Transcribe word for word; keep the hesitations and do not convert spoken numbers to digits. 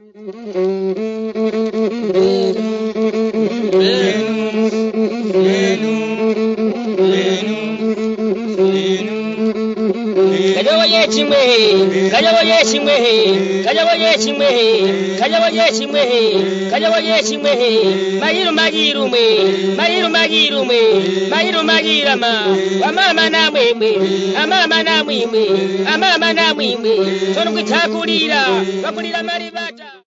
Kajawa yechimwe, kajawa yechimwe, kajawa yechimwe, kajawa yechimwe, kajawa yechimwe, mayiru mayiru mwe, mayiru mayiru mwe, mayiru mayirama, amama namwe mwe, amama namwe mwe, amama namwe mwe, tono kwitakulira, bakulira maribata.